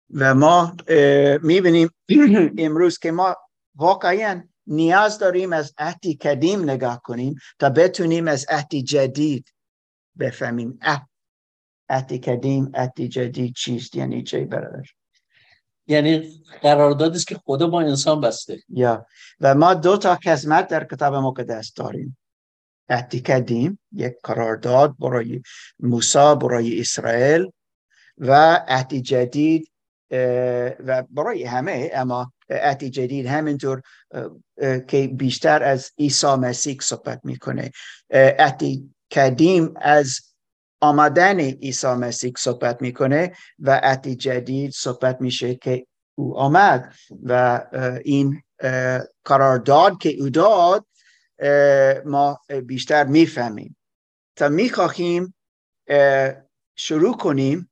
و ما میبینیم امروز که ما واقعا نیاز داریم از عهد قدیم نگاه کنیم تا بتونیم از عهد جدید بفهمیم عهد قدیم عهد جدید چیست، یعنی چه برادر؟ یعنی قراردادی است که خدا با انسان بسته. و ما 2 قسمت در کتاب مقدس داریم. عهد قدیم یک قرارداد برای موسی، برای اسرائیل، و عهد جدید و برای همه، اما عهد جدید همینطور که بیشتر از عیسی مسیح صحبت میکنه. عهد قدیم از آمدن عیسی مسیح صحبت میکنه و عهد جدید صحبت میشه که او آمد و این قرارداد که او داد ما بیشتر میفهمیم. تا میخواهیم شروع کنیم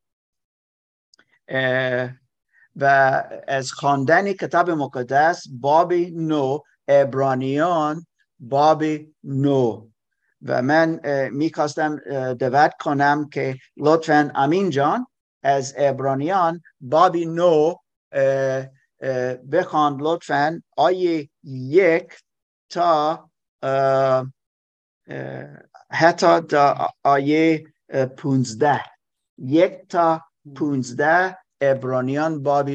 و از خواندن کتاب مقدس باب 9، عبرانیان باب 9، و من میخواستم دعوت کنم که لطفاً امین جان از عبرانیان باب 9 بخوان لطفاً آیه 1 تا حتی تا آیه 15، 1 تا 15 عبرانیان باب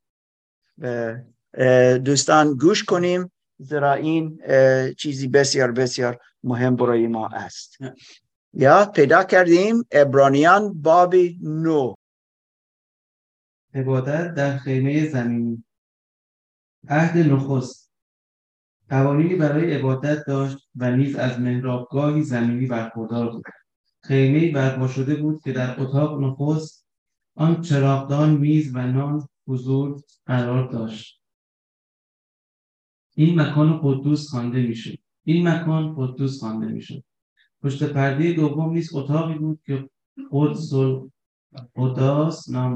9. دوستان گوش کنیم زیرا این چیزی بسیار بسیار مهم برای ما است. یا پیدا کردیم عبرانیان باب 9. عبادت در خیمه زمینی. عهد نخست قوانینی برای عبادت داشت و نیز از محرابگاهی زمینی برخوردار بود. خیمه‌ای برپا شده بود که در اتاق نخست آن چراغدان، میز و نان حضور قرار داشت. این مکان قدوس خوانده میشد. پشت پرده دوم نیز اتاقی بود که قدس نام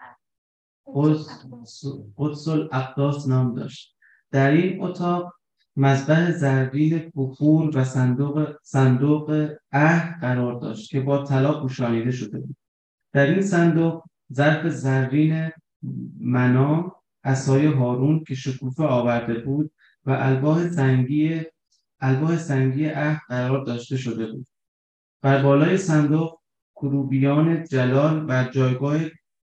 داشت. در این اتاق مذبح زرین بخور و صندوق عهد قرار داشت که با طلا پوشانیده شده بود. در این صندوق ظرف زرین منا، عصای هارون که شکوفه آورده بود و الواح سنگی عهد قرار داشته شده بود. بر بالای صندوق کروبیان جلال بر جایگاه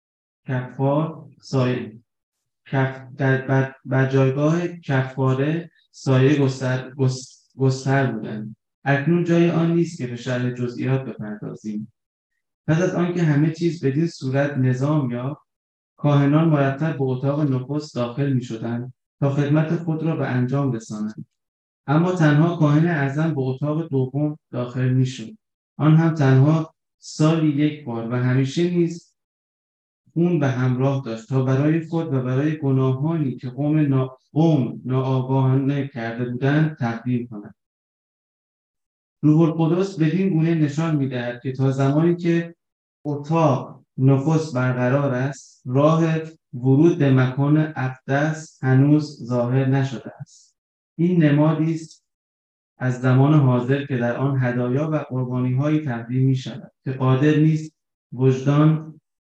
کفاره سایه گستر بودند. اکنون جای آن نیست که به شرح جزئیات بپردازیم. پس از آنکه همه چیز بدین صورت نظام یافت، کاهنان مرتب به اتاق نخست داخل می‌شدند تا خدمت خود را به انجام رسانند. اما تنها کاهن اعظم به اتاق دوم داخل می‌شد، آن هم تنها سالی 1 بار، و همیشه نیز خون به همراه داشت تا برای خود و برای گناهانی که قوم ناآگاهانه کرده بودند تقدیم کند. روح القدس بدین گونه نشان می‌دهد که تا زمانی که اتاق نخست برقرار است، راه ورود به مکان اقدس هنوز ظاهر نشده است. این نمادی است از زمان حاضر که در آن هدایا و قربانی‌هایی تقدیم می‌شود که قادر نیست وجدان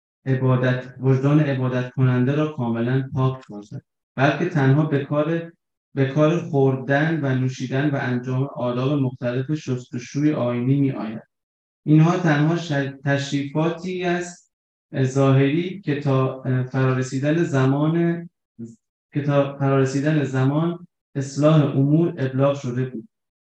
عبادت کننده را کاملا پاک سازد، بلکه تنها به کار خوردن و نوشیدن و انجام آداب مختلف شستشوی آیینی می آید. اینها تنها تشریفاتی است ظاهری که تا فرارسیدن زمان اصلاح امور ابلاغ شده بود.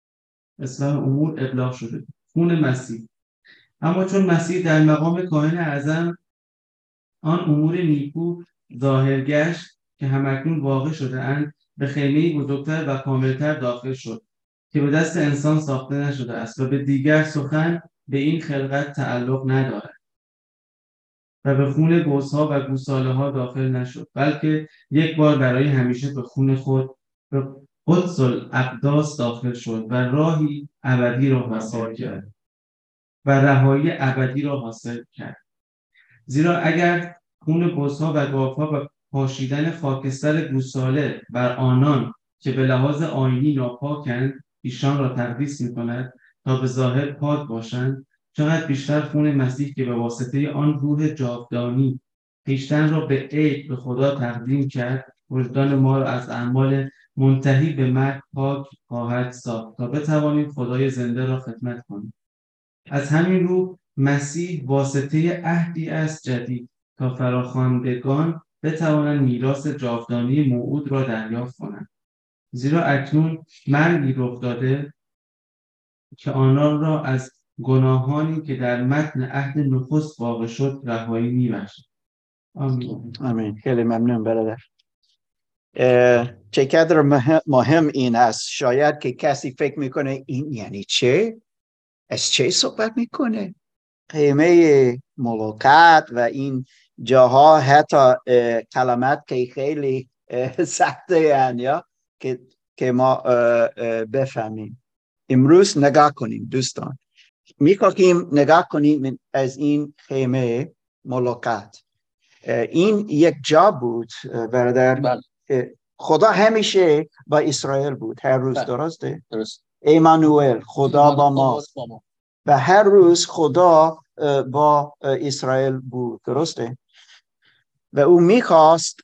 خون مسیح. اما چون مسیح در مقام کاهن اعظم آن امور نیکو ظاهر گشت که همکنون واقع شده اند، به خیمه‌ای بزرگتر و کاملتر داخل شد که به دست انسان ساخته نشده است و به دیگر سخن به این خلقت تعلق ندارد و به خون گوس‌ها و گوساله‌ها داخل نشد، بلکه 1 بار برای همیشه به خون خود به قدس الاقداس داخل شد و راهی ابدی را حاصل کرد و رهایی ابدی را حاصل کرد. زیرا اگر خون گوس‌ها و گاوها و پاشیدن خاکستر گوساله بر آنان که به لحاظ آیینی ناپاکند ایشان را تقدیس می‌کند تا به ظاهر پاک باشند، چقدر بیشتر خون مسیح که به واسطه آن روح جاودانی خویشتن را به عید به خدا تقدیم کرد، وجدان ما را از اعمال منتهی به مرگ پاک خواهد ساخت تا بتوانیم خدای زنده را خدمت کنیم. از همین رو مسیح واسطه عهدی است جدید تا فراخواندگان بتوانند میراث جاودانی موعود را دریافت کنند. زیرا اکنون مرگی رخ داده که آنان را از گناهانی که در متن عهد نخست واقع شد رهایی می‌بخشد. آمین. آمین. خیلی ممنون برادر. چقدر مهم این است. شاید که کسی فکر میکنه این یعنی چه؟ از چه صحبت میکنه؟ خیمه ملاقات و این جاها حتی کلمات که خیلی سخته هستند یا که ما بفهمیم. امروز نگاه کنیم دوستان. میخواهیم نگاه کنیم از این خیمه ملاقات. این یک جا بود برادر. خدا همیشه با اسرائیل بود هر روز. درسته؟ درست. ایمانوئل، خدا با ما. و هر روز خدا با اسرائیل بود. درسته؟ و او میخواست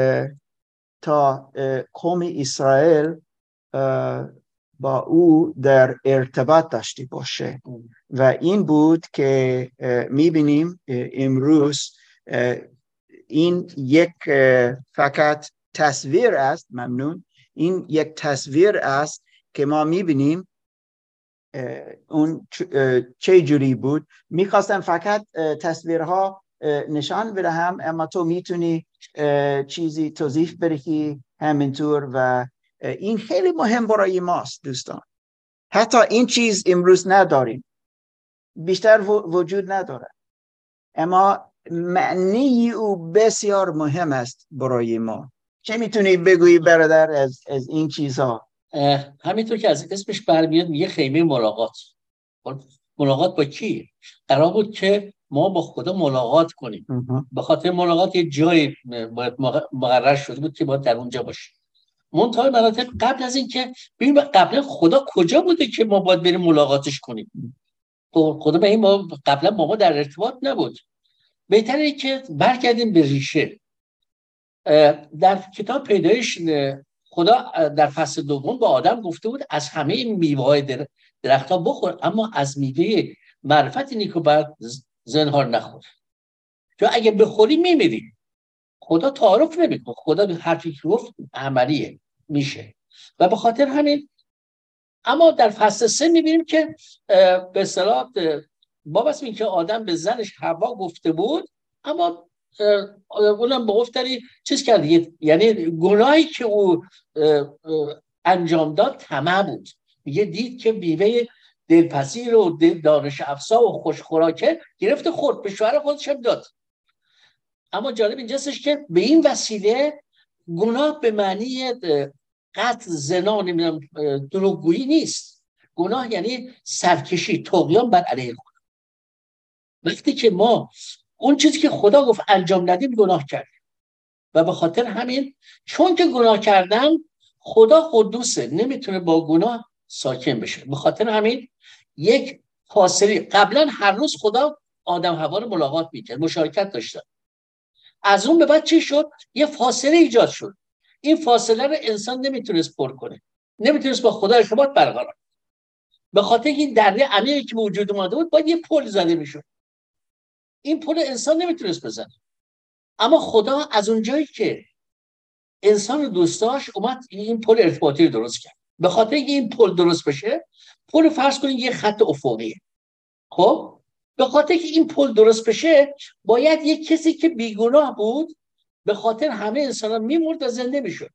تا قوم اسرائیل با او در ارتباط داشته باشه. و این بود که میبینیم امروز این یک فقط تصویر است. ممنون. این یک تصویر است که ما میبینیم اون چه جوری بود. میخواستم فقط تصویرها نشان بدهم، اما تو میتونی چیزی توضیح بدهی همینطور. و این خیلی مهم برای ماست دوستان. حتی این چیز امروز نداریم، بیشتر وجود نداره، اما معنی او بسیار مهم است برای ما. چه میتونی بگویی برادر از این چیزها؟ همینطور که از اسمش برمیاد میگه خیمه ملاقات. ملاقات با کی؟ قرار بود که ما با خدا ملاقات کنیم. به خاطر ملاقات یه جایی مقرر شده بود که باید در اونجا باشیم. منتهای مراتب قبل از این که ببینیم قبلا خدا کجا بوده که ما باید بریم ملاقاتش کنیم. خدا به این ما قبلا با ما در ارتباط نبود. بهتره که برگردیم به ریشه. در کتاب پیدایش خدا در فصل دوم با آدم گفته بود از همه میوه‌های درخت‌ها بخور، اما از میوه معرفت نیک و بد زنهار نخور، چون اگه بخوری میمیری. خدا تعارف نمیکنه. خدا به حرفی که گفت عملیه میشه. و به خاطر همین اما در فصل 3 میبینیم که به اصطلاح وابسته این که آدم به زنش حوا گفته بود، اما اونم به گفتنی چیز کرد، یعنی گناهی که او انجام داد طمع بود. میگه دید که بیوه دلپذیر و دانش افزا و خوشخوراکه گرفت خورد، به شوهر خودش هم داد. اما جالب اینجاستش که به این وسیله گناه به معنی قتل، زنا، نمیدونم دروغگویی نیست. گناه یعنی سرکشی، طغیان بر علیه خدا. وقتی که ما اون چیزی که خدا گفت انجام ندیم گناه کردیم. و به خاطر همین چون که گناه کردم، خدا قدوسه، نمیتونه با گناه ساکن بشه. به خاطر همین یک فاصله، قبلا هر روز خدا آدم حوا رو ملاقات میکرد، مشارکت داشتن. از اون به بعد چی شد؟ یه فاصله ایجاد شد. این فاصله رو انسان نمیتونست پر کنه، نمیتونست با خدا ارتباط برقرار. به خاطر این دره عمیقی که وجود اومده بود باید یه پل زده میشد. این پل انسان نمیتونست بزنه. اما خدا از اونجایی که انسان رو دوست داشت اومد این پل ارتباطی رو درست کرد. به خاطر اینکه این پل درست بشه، پل فرض کنید یه خط افقیه. خب به خاطر اینکه این پل درست بشه باید یک کسی که بیگناه بود، به خاطر همه انسان‌ها میمرد و زنده میشد.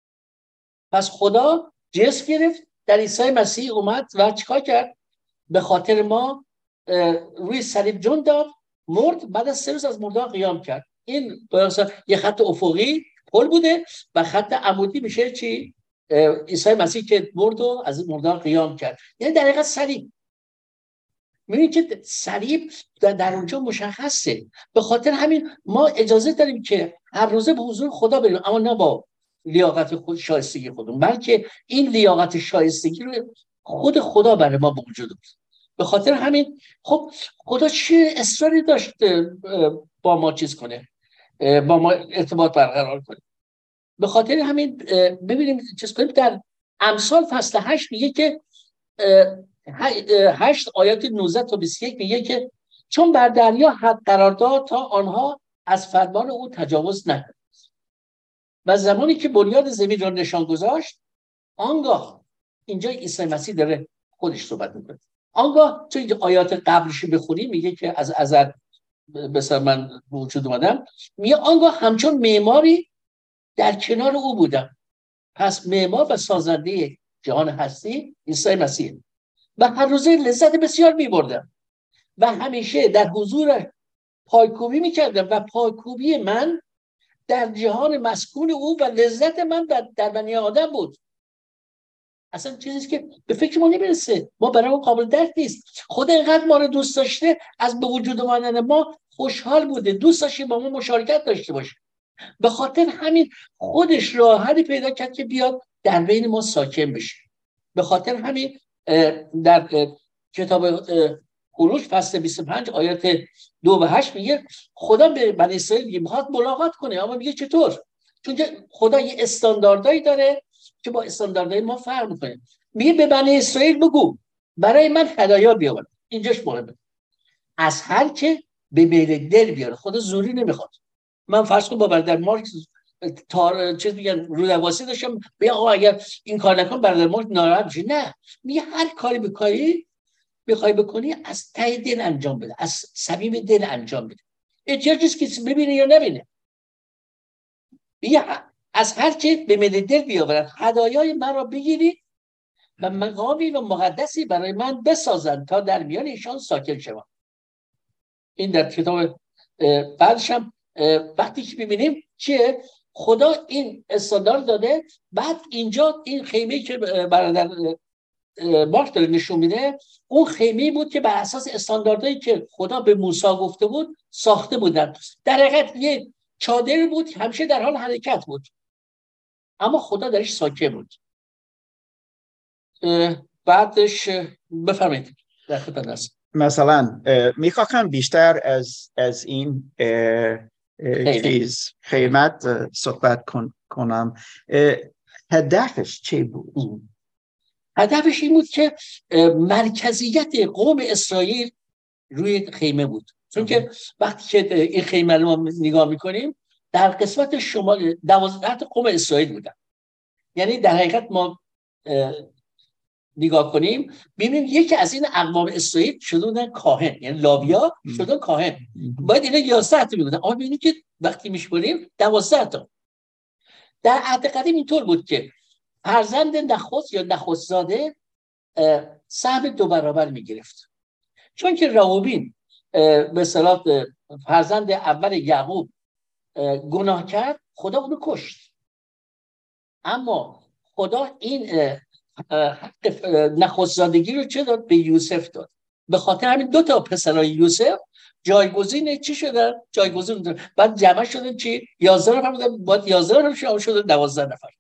پس خدا جسم گرفت، در عیسی مسیح اومد و چیکار کرد؟ به خاطر ما روی صلیب جون داد، مرد، بعد از 3 روز از مردگان قیام کرد. این یه خط افقی پل بوده و خط عمودی میشه چی؟ عیسی مسیح که مرد و از مردگان قیام کرد. یعنی در حقیقت صلیب. می‌بینید که صلیب در اونجا مشخصه. به خاطر همین ما اجازه داریم که هر روزه به حضور خدا بریم، اما نه با لیاقت خود، شایستگی خودمون، بلکه این لیاقت شایستگی رو خود خدا برای ما به وجود آورد. به خاطر همین خب خدا چه اصراری داشت با ما چیز کنه؟ با ما ارتباط برقرار کنیم. به خاطر همین ببینیم چیز کنیم. در امثال فصل 8 میگه که 8 آیات 19 تا 21 میگه که چون بر دریا حد قرار داد تا آنها از فرمان او تجاوز نکنند و زمانی که بنیاد زمین را نشان گذاشت آنگاه، اینجا عیسی مسیح داره خودش صحبت میکنه، آنگاه تو اینجا آیات قبلش بخونی میگه که از ازل بسیار من وجود اومدم، میگه آنگاه همچون معماری در کنار او بودم. پس معمار و سازنده جهان هستی عیسی مسیح و هر روزه لذت بسیار میبردم و همیشه در حضور پایکوبی میکردم و پایکوبی من در جهان مسکون او و لذت من در بنی آدم بود. اصلا چیزی که به فکر ما نمیرسه، ما برای ما قابل درک نیست. خدا اینقدر ما رو دوست داشته، از به وجود آمدن ما خوشحال بوده، دوست داشته با ما مشارکت داشته باشه. به خاطر همین خودش راه حلی پیدا کرد که بیاد در بین ما ساکن بشه. به خاطر همین در کتاب خروج فصل 25 آیات 2 و 8 میگه خدا به بنی اسرائیل میخواد ملاقات کنه، اما میگه چطور؟ چون که خدا یه استانداردایی داره که با استانداردهای ما فرق میکنه. میگه به بنی اسرائیل بگو برای من هدایا بیاور. اینجاش مهمه، از هر که به میل دل بیاره. خدا زوری نمیخواد. من فرض کنم با برادر مارک چیز میگن رودواسی داشتم، بیا آقا اگر این کار نکن برادر مارک ناراحت میشه. نه، میگه هر کاری بخوای بکنی از ته دل انجام بده، از صمیم دل انجام بده. احتیاج نیست کسی ببینه یا نبینه. میگه از هر که به میل دل بیاورد هدایای من را بگیرید و مقامی و مقدسی برای من بسازند تا در میان ایشان ساکن شوم. این در کتاب بعدش هم وقتی که ببینیم چیه، خدا این استاندارد داده. بعد اینجا این خیمه که برادر مارک داره نشون میده، اون خیمه بود که بر اساس استانداردهایی که خدا به موسی گفته بود ساخته بودن. در حقیقت یه چادر بود که همیشه در حال حرکت بود، اما خدا درش ساکن بود. بعدش بفرمایید در خدمت هستم. مثلا میخواهم بیشتر از این چیز خدمت صحبت کنم. هدفش چه بود؟ هدفش این بود که مرکزیت قوم اسرائیل روی خیمه بود. چون که وقتی که این خیمه رو ما نگاه میکنیم در قسمت شمال 12 قوم اسرائیل بودن. یعنی در حقیقت ما نگاه کنیم ببینیم یکی از این اقوام اسرائیل شده بودن کاهن، یعنی لاویا شده کاهن. باید اینا 11 تا بودن، اما ببینیم که وقتی میشمریم 12 تا. در عهد قدیم اینطور بود که فرزند نخست یا نخستزاده سهم 2 برابر میگرفت. چون که راوبین به اصطلاح فرزند اول یعقوب گناه کرد، خدا اونو کشت. اما خدا این حق نخستزادگی رو چه داد؟ به یوسف داد. به خاطر همین 2 تا پسرای یوسف جایگزین چی شدن؟ جایگزین دادن. بعد جمع شدن چی؟ 11 نفر بودن، بعد 11 نفر شدن 12 نفر.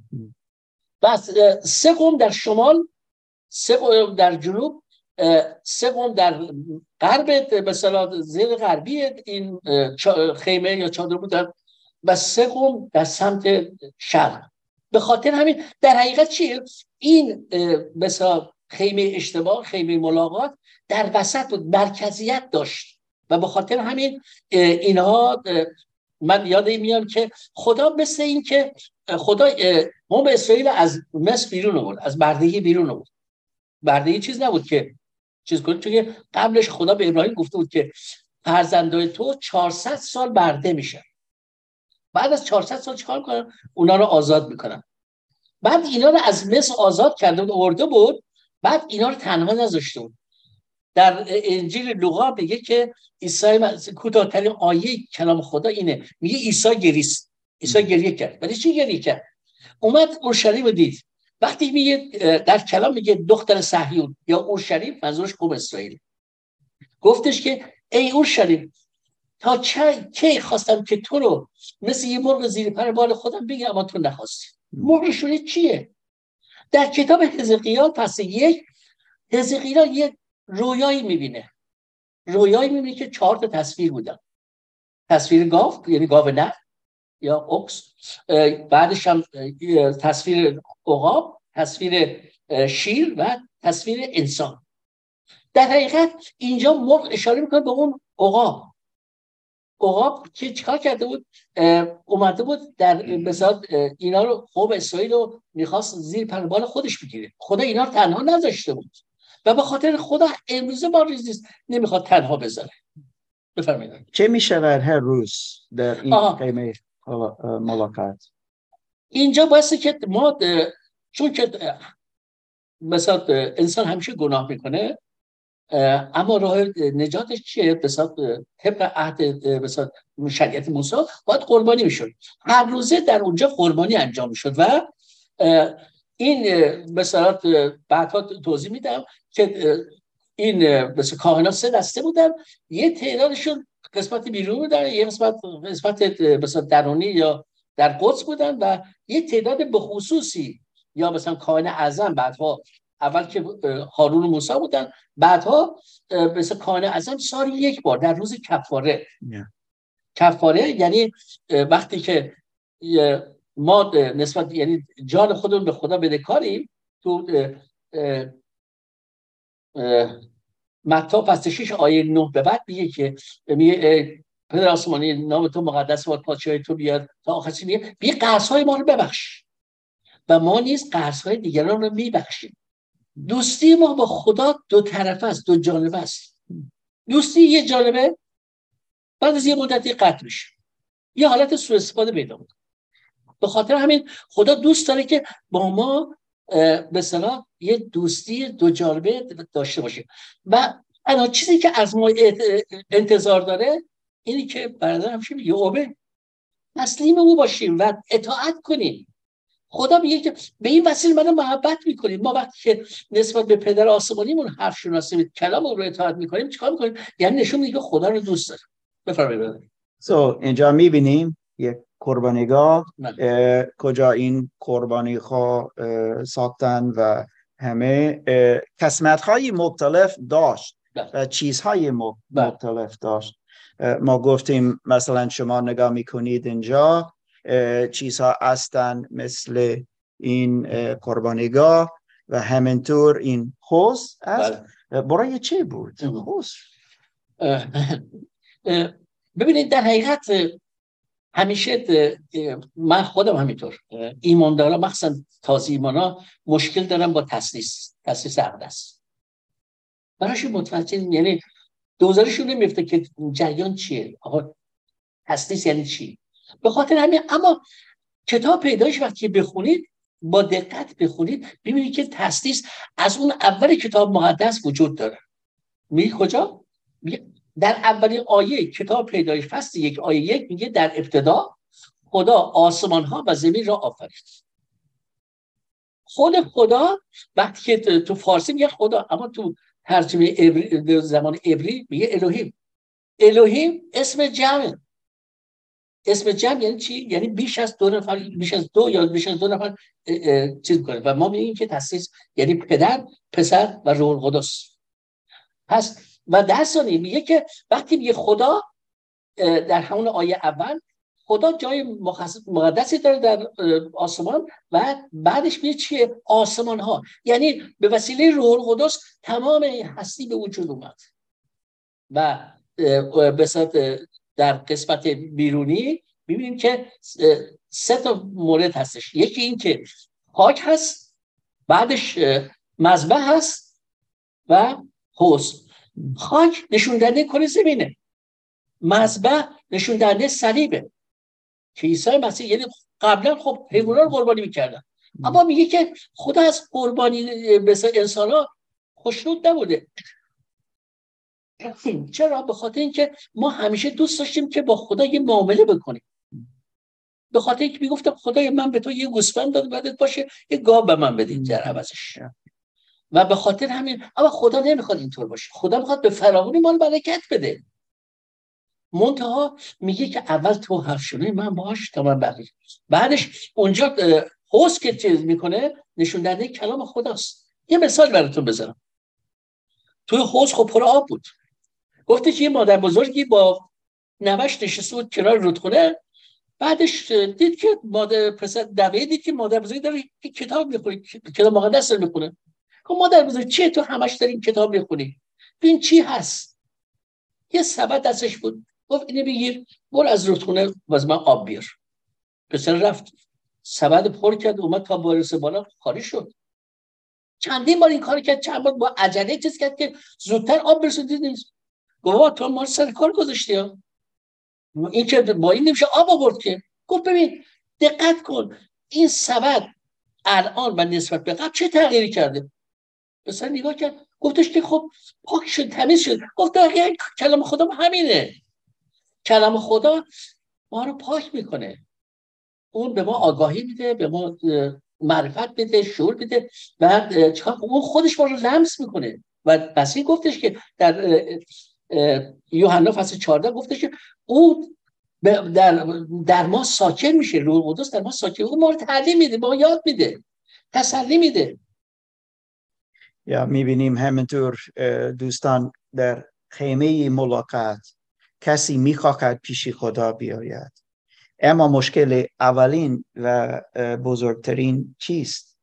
بس 3 قوم در شمال، 3 قوم در جنوب، 3 قوم در غرب مثلا زیر غربی این خیمه یا چادر بودن و 3 قوم در سمت شرق. به خاطر همین در حقیقت چیه؟ این مثلا خیمه اشتباه، خیمه ملاقات در وسط بود، مرکزیت داشت و به خاطر همین اینها من یادم میاد که خدا مثل این که خدا قوم اسرائیل از مصر بیرون آورد، از بردگی بیرون آورد. بردگی چیز نبود که چیز کنه، چون که قبلش خدا به ابراهیم گفته بود که فرزندای تو 400 سال برده میشن. بعد از 400 سال چیکار کنن؟ اونا رو آزاد میکنن. بعد اینا رو از مصر آزاد کرده بود، آورده بود، بعد اینا رو تنها نذاشته بود. در انجیل لوقا میگه که عیسی کوتاه‌ترین آیه کلام خدا اینه، میگه عیسی گریست. عیسی گریه کرد. ولی چی گریه کرد؟ اومد اورشلیم رو دید. وقتی میگه در کلام میگه دختر صهیون یا اورشلیم، منظورش قوم اسرائیل. گفتش که ای اورشلیم، تا کی خواستم که تو رو مثل یه مرغ زیر پر بال خودم بگیرم اما تو نخواستی. مرغشونه چیه؟ در کتاب حزقیال فصل 1 حزقیال یه رویایی میبینه که 4 تا تصویر بودن. تصویر گاو یعنی گاو نر یا اکس، بعدش هم تصویر عقاب، تصویر شیر و تصویر انسان. در حقیقت اینجا مرغ اشاره میکنه به اون عقاب که چیکار کرده بود؟ اومده بود در مثلا اینا رو خوب اسرائیل رو میخواست زیر پربال خودش بگیره. خدا اینا رو تنها نذاشته بود و به خاطر خدا امروزه ما نمیخواد تنها بذاره. بفرمایید. چه میشود هر روز در این قیمه ملاقات؟ اینجا باعثه که ما چون که مثلا انسان همیشه گناه میکنه، اما راه نجاتش چیه؟ مثلا طبق عهد مثلا شریعت موسی باید قربانی میشد. هر روزه در اونجا قربانی انجام میشد و این مثلا بعدها توضیح میدم که این مثلا کاهنان 3 دسته بودن، یه تعدادشون قسمت بیرون بودن، یه قسمت مثلا درونی یا در قدس بودن و یه تعداد به خصوصی یا مثلا کاهن اعظم بعدها، اول که هارون و موسی بودن، بعدها مثلا کاهن اعظم سال 1 بار در روز کفاره. کفاره یعنی وقتی که ما نسبت یعنی جان خودمون به خدا بدهکاریم. تو متی فصل 6 آیه 9 به بعد میگه که پدر آسمانی نام تو مقدس باد، پادشاهی تو بیاد، تا آخرش میگه قرض‌های ما رو ببخش و ما نیز قرض‌های دیگران رو میبخشیم. دوستی ما با خدا 2 طرفه است، 2 جانبه است. دوستی یه جانبه بعد از یه مدتی قطع میشه، یه حالت سوء استفاده پیدا میکنه. به خاطر همین خدا دوست داره که با ما به اصطلاح یه دوستی 2 جانبه داشته باشه و انا چیزی که از ما انتظار داره اینی که برادر همیشه میگه اوبه، تسلیم او باشیم و اطاعت کنیم. خدا میگه که به این وسیله منو محبت میکنیم. ما وقتی که نسبت به پدر آسمانیمون حرف شناسی کلام رو اطاعت میکنیم چیکار میکنیم؟ یعنی نشون میده که خدا رو دوست داره. بفرمایید. اینجا میبینیم یک قربانیگاه کجا این قربانی ها ساختن و همه قسمت های مختلف داشت و چیزهای مختلف داشت. ما گفتیم مثلا شما نگاه میکنید اینجا چیزها هستن مثل این قربانیگاه و همینطور این حوض است. برای چه بود حوض؟ ببینید در حقیقت همیشه من خودم همینطور ایماندارا مخصوصا تازه ایمانا مشکل دارم با تسلیس اقدس. براشون متوجه یعنی دوزارشون نمیفته که جریان چیه، آقا تسلیس یعنی چی. به خاطر همین اما کتاب پیدایش وقتی بخونید با دقت بخونید ببینید که تسلیس از اون اول کتاب مقدس وجود داره. میگه کجا؟ در اولین آیه کتاب پیدایش فصل 1 آیه 1 میگه در ابتدا خدا آسمان ها و زمین را آفرید. خود خدا وقتی که تو فارسی میگه خدا، اما تو ترجمه عبری زمان عبری میگه الوهیم. الوهیم اسم جمع. اسم جمع یعنی چی؟ یعنی بیش از 2 نفر، بیش از 2 یا بیش از 2 نفر چیز کنه و ما میگیم که تسلیس یعنی پدر، پسر و روح القدس. پس و در ثانی میگه که وقتی میگه خدا در همون آیه اول خدا جای مقدسی داره در آسمان و بعدش میگه چیه؟ آسمان ها، یعنی به وسیله روح القدس تمام هستی به وجود اومد. و در قسمت بیرونی میبینیم که 3 تا مورد هستش. یکی این که خاک هست، بعدش مذبح هست و حوض. خاک نشون دهنده کره زمینه، مذبح نشون دهنده صلیبه که عیسی مسیح، یعنی قبلا خب حیوانات رو قربانی میکردن، اما میگه که خدا از قربانی مثل انسان ها خوشنود نبوده. چرا؟ به خاطر اینکه ما همیشه دوست داشتیم که با خدا یه معامله بکنیم. به خاطر اینکه میگفتم خدای من به تو یه گوسفند داد بدت باشه، یه گاو به من بدین در عوضش. و به خاطر همین اما خدا نمیخواد اینطور باشه. خدا میخواد به فراوانی مال برکت بده. منتها میگه که اول تو حرف شنوی من باش تا من بقیه. بعدش اونجا حوض که چیز میکنه نشون دهنده کلام خداست. یه مثال براتون بزنم. توی حوض خب پر آب بود. گفته که یه مادر بزرگی با نوش نشسته بود کنار رودخونه. بعدش دید که مادر پسر دبی دید که مادر بزرگ داره کتاب میخونه، کتاب مقدس رو میخونه. گفت مادر بزرگ چیه تو همش داری کتاب میخونی؟ این چی هست؟ یه سبد دستش بود. گفت اینو بگیر برو از رودخونه واسه من آب بیار. پسر رفت سبد پر کرد، اومد تا برسه بالا خالی شد. چندین بار این کار کرد، چند بار با عجله چیز کرد که زودتر آب برسه، دید نیست. گفت تو ما سر کار گذاشتی ها، این که با این نمیشه آب آورد که. گفت ببین دقت کن این سبد الان و نسبت به قبل چه تغییری کرده. پسر نگاه کرد گفتش که خب پاک شد تمیز شد. گفت دقیقاً کلام خدا همینه، کلام خدا ما رو پاک میکنه، اون به ما آگاهی میده، به ما معرفت میده، شعور میده و اون خودش ما رو لمس میکنه. و مسیح گفتش که در یوحنا فصل 14 گفتش که اون در ما ساکن میشه، روح القدس در ما ساکن، اون ما رو تعلیم میده، ما یاد میده، تسلی میده. یا میبینیم همینطور دوستان در خیمه ملاقات کسی میخواهد پیش خدا بیاید، اما مشکل اولین و بزرگترین چیست؟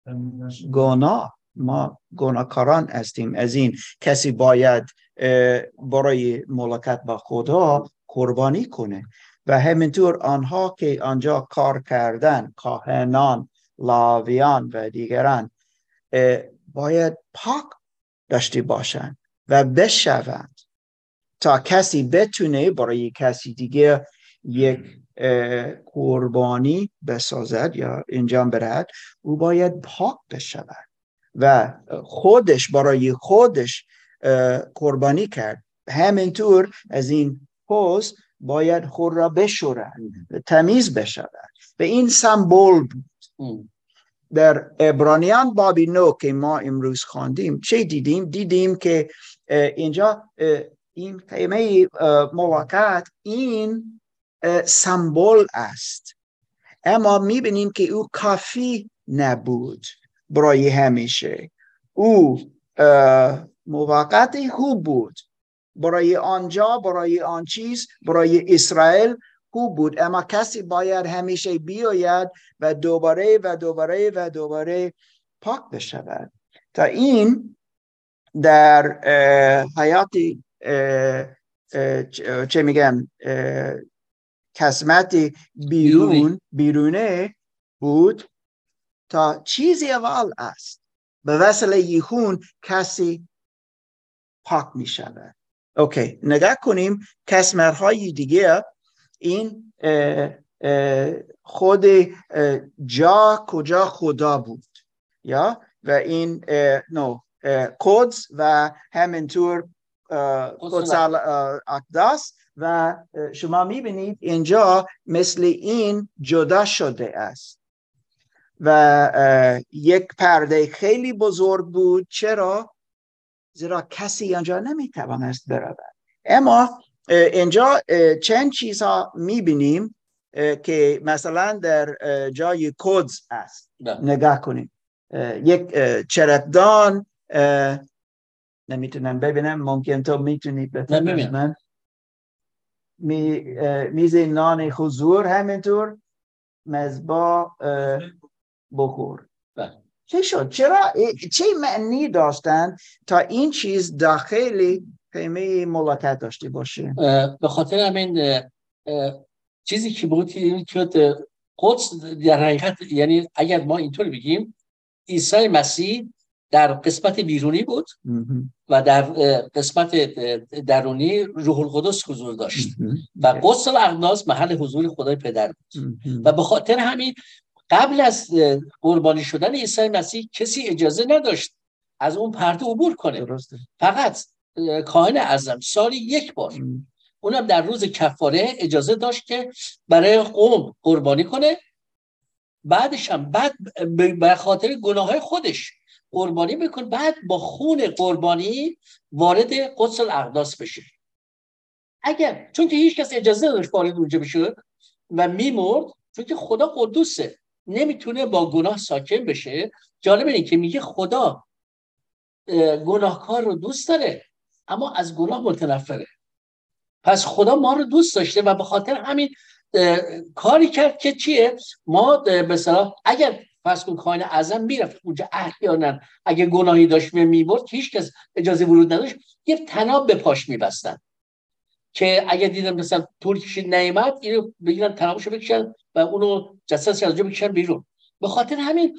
گناه. ما گناهکاران هستیم، از این کسی باید برای ملاقات با خدا قربانی کنه. و همینطور آنها که آنجا کار کردن، کاهنان، لاویان و دیگران، باید پاک داشته باشند و بشوند تا کسی بتونه برای کسی دیگه یک قربانی بسازد یا انجام بدهد. او باید پاک بشود و خودش برای خودش قربانی کرد. همینطور از این پس باید خود را بشورد، تمیز بشود. و این سمبل بود. در عبرانیان باب 9 که ما امروز خواندیم چه دیدیم؟ دیدیم که اینجا این خیمه ملاقات این سمبل است، اما میبینیم که او کافی نبود برای همیشه. او موقت خوب بود برای آنجا، برای آن چیز، برای اسرائیل خوب بود، اما کسی باید همیشه بیاید و دوباره و دوباره و دوباره پاک بشود. تا این در حیاتی چه میگم قسمت بیرونه بود تا چیزی اول است. به وسیله یهون کسی پاک می شود. اوکی، نگاه کنیم قسمت های دیگه. این خود جا کجا خدا بود، یا و این قدس و همینطور قدس الاقدس. و شما میبینید اینجا مثل این جدا شده است و یک پرده خیلی بزرگ بود. چرا؟ زیرا کسی آنجا نمیتوانست برود. اما اینجا چند چیزها میبینیم که مثلا در جای قدس است. نگاه کنید، یک چرکدان، نمیتونم ببینم، ممکن تو میتونی ببینم، میز نان حضور، همینطور مذبح بخور. چه شد؟ چرا؟ چه معنی داشتن تا این چیز داخل خیمه ملاقات داشته باشه؟ به خاطر همین چیزی که بود که قدس در حقیقت، یعنی اگر ما اینطور بگیم عیسی مسیح در قسمت بیرونی بود و در قسمت درونی روح القدس حضور داشت و قدس الاقداس محل حضور خدای پدر بود. و به خاطر همین قبل از قربانی شدن عیسی مسیح کسی اجازه نداشت از اون پرده عبور کنه. فقط کاهن اعظم سالی یک بار، اونم در روز کفاره، اجازه داشت که برای قوم قربانی کنه. بعدش هم به خاطر گناههای خودش قربانی میکنه، بعد با خون قربانی وارد قدس الاقداس بشه. اگر چون که هیچ کس اجازه نداشت وارد اونجا بشه و میمرد، چون که خدا قدوسه، نمیتونه با گناه ساکن بشه. جالب اینه که میگه خدا گناهکار رو دوست داره اما از گناه متنفره. پس خدا ما رو دوست داشته و به خاطر همین کاری کرد که چیه؟ ما به اصطلاح اگر فرض کن کاهن اعظم میرفت اونجا احیانا اگه گناهی داشت میبرد که هیچ کس اجازه ورود نداشت، یه طناب به پاش میبستن که اگه دیدن مثلا طول کشید نیامد اینو بگیرن طنابشو بکشن و اونو جسدش از جا بکشن بیرون. به خاطر همین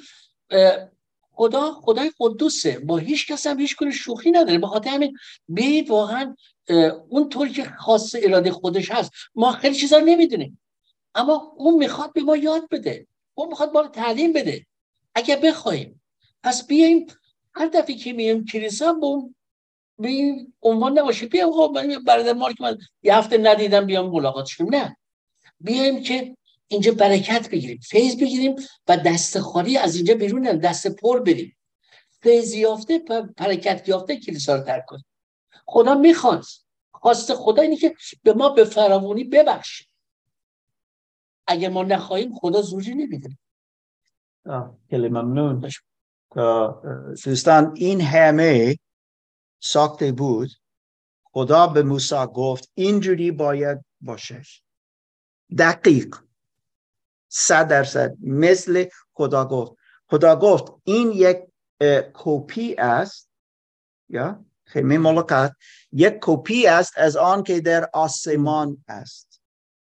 خدای قدوسه، با هیچ کس هم هیچ کنه شوخی نداره. به خاطر همین بیایید واقعا اون طوری که خاص اراده خودش هست، ما خیلی چیزا نمیدونیم اما اون میخواد به ما یاد بده، اون میخواد ما رو تعلیم بده اگه بخوایم. پس بیایم هر دفعه که میایم کلیسا به این عنوان نباشه بیایم برادر ما که من یه هفته ندیدم بیام ملاقاتش کنیم، نه، بیایم که اینجا برکت بگیریم، فیض بگیریم و دست خالی از اینجا بیرون نریم، دست پر بریم، فیض یافته برکت یافته کلیسا رو ترک کنیم. خدا میخواد، خواست خدا اینه که به ما به فراوانی ببخشه. اگر ما نخواهیم خدا زوری نمیده. خیلی ممنون. دوستان این همه ساخته بود، خدا به موسی گفت اینجوری باید باشه، دقیق 100% مثل خدا گفت این یک کپی است، یا خیمه ملاقات یک کپی است از آن که در آسمان است.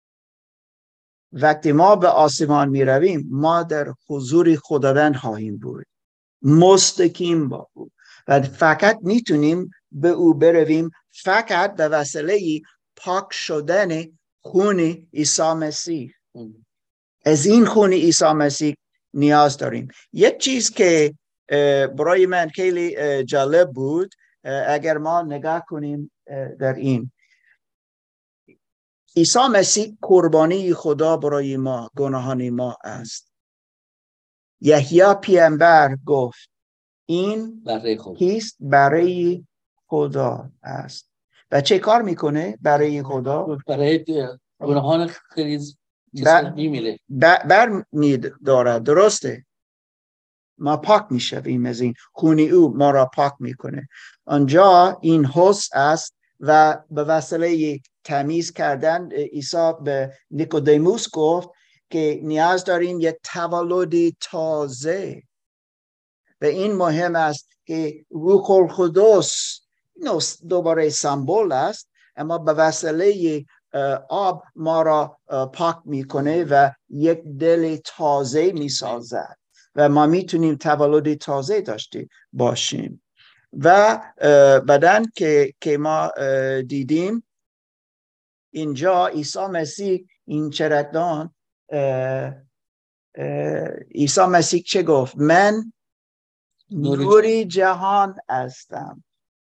وقتی ما به آسمان می رویم ما در حضور خداوند خواهیم بود، مستقیم با او و فقط میتونیم به او برویم فقط به وسیله پاک شدن خون عیسی مسیح. از این خون عیسی مسیح نیاز داریم. یک چیز که برای من خیلی جالب بود، اگر ما نگاه کنیم در این، عیسی مسیح قربانی خدا برای ما، گناهان ما است. یحیی پیامبر گفت این کیست؟ برای خدا است. و چه کار میکنه برای خدا؟ برای گناهان خیلی میمیره، بر می‌دارد. درسته، ما پاک میشویم از این خون او ما را پاک میکنه. آنجا این حس است و به وسیله تمیز کردن عیسی به نیکودیموس گفت که نیاز داریم یک تولد تازه و این مهم است که روح القدس دوباره سمبل است اما به وسیله آب ما را پاک میکنه و یک دل تازه میسازد و ما میتونیم تولد تازه داشته باشیم. و بعدن که ما دیدیم اینجا عیسی مسیح این چرکدان عیسی مسیح چه گفت؟ من نوری جهان هستم.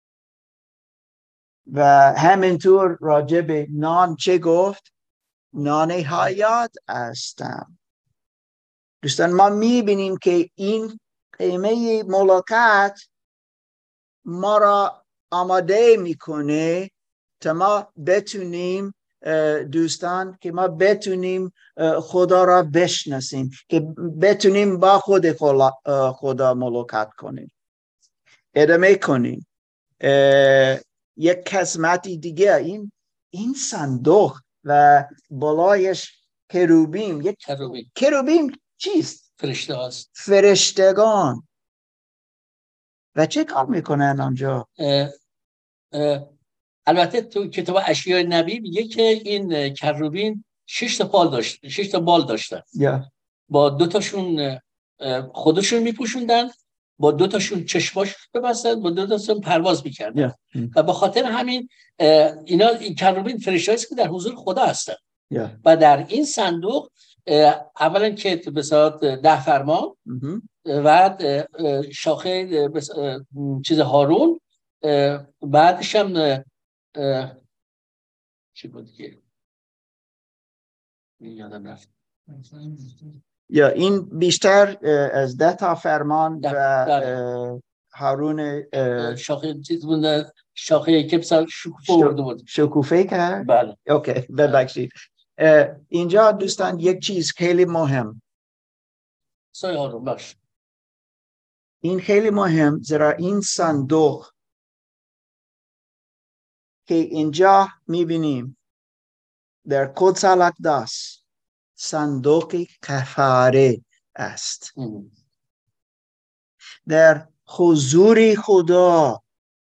و همینطور راجع به نان چه گفت؟ نان حیات هستم. دوستان ما میبینیم که این خیمه ملاقات ما را آماده میکنه تا ما بتونیم دوستان که ما بتونیم خدا را بشناسیم، که بتونیم با خدا ملاقات کنیم. ادامه کنیم. یک قسمتی دیگه این صندوق و بالایش کروبیم. یک کروبیم چیست؟ فرشته هست. فرشتگان. و چه کار میکنن آنجا؟ البته تو کتاب اشعیا نبی میگه که این کروبین 6 تا بال داشتن. با 2 تاشون خودشون میپوشوندن، با 2 تاشون چشماش ببستن، با 2 تاشون پرواز میکردن. و به خاطر همین این کروبین فرشته‌ای است که در حضور خدا هستن. و در این صندوق اولا که به صورت 10 فرمان و شاخه چیز هارون، بعدش هم چی بود که یادم رفت. یا این بیشتر از 10 تا فرمان و هارون شاخه چیز بود، شاخه که بسیار شکوفه ورده بود. شکوفه کرد؟ بله. اوکی، ببخشید. اینجا دوستان یک چیز خیلی مهم. سایه هارون باش. این خیلی مهم زیرا این صندوق که اینجا میبینیم در قدس الاقدس صندوق کفاره است. در حضور خدا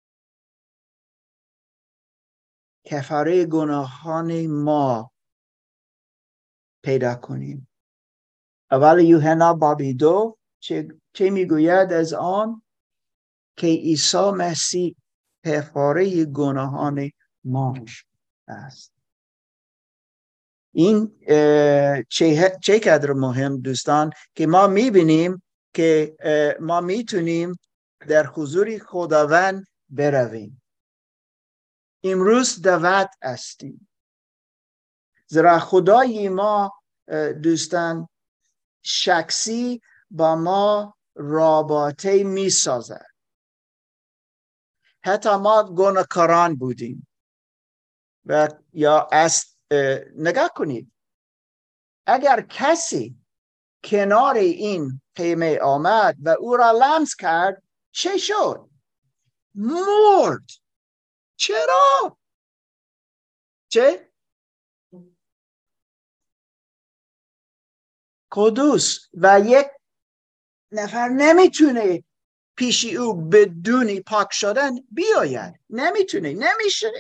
کفاره گناهان ما پیدا کنیم. اول یوحنا باب 2 چه میگوید از آن که عیسی مسیح کفاره گناهان ما است. این چه قدر مهم دوستان که ما میبینیم که ما میتونیم در حضور خداوند برویم. امروز دعوت هستیم، زیرا خدای ما دوستان شخصی با ما رابطه می سازد. حتی ما گناهکاران بودیم و یا نگاه کنید، اگر کسی کنار این خیمه آمد و او را لمس کرد چه شد؟ مرد. چرا؟ چه؟ قدوس و یک نفر نمیتونه پیش او بدون پاک شدن بیاید. نمیشه.